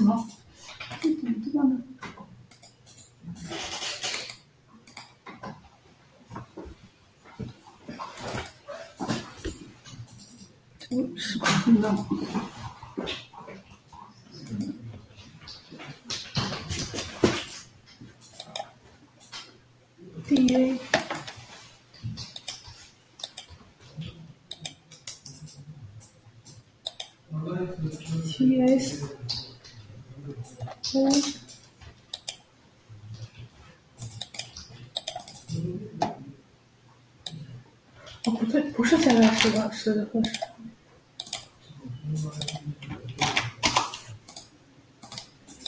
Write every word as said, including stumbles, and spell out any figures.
么？这怎么知道呢？这是空的。D A T S O哦，不对，不是现在时的，是合适。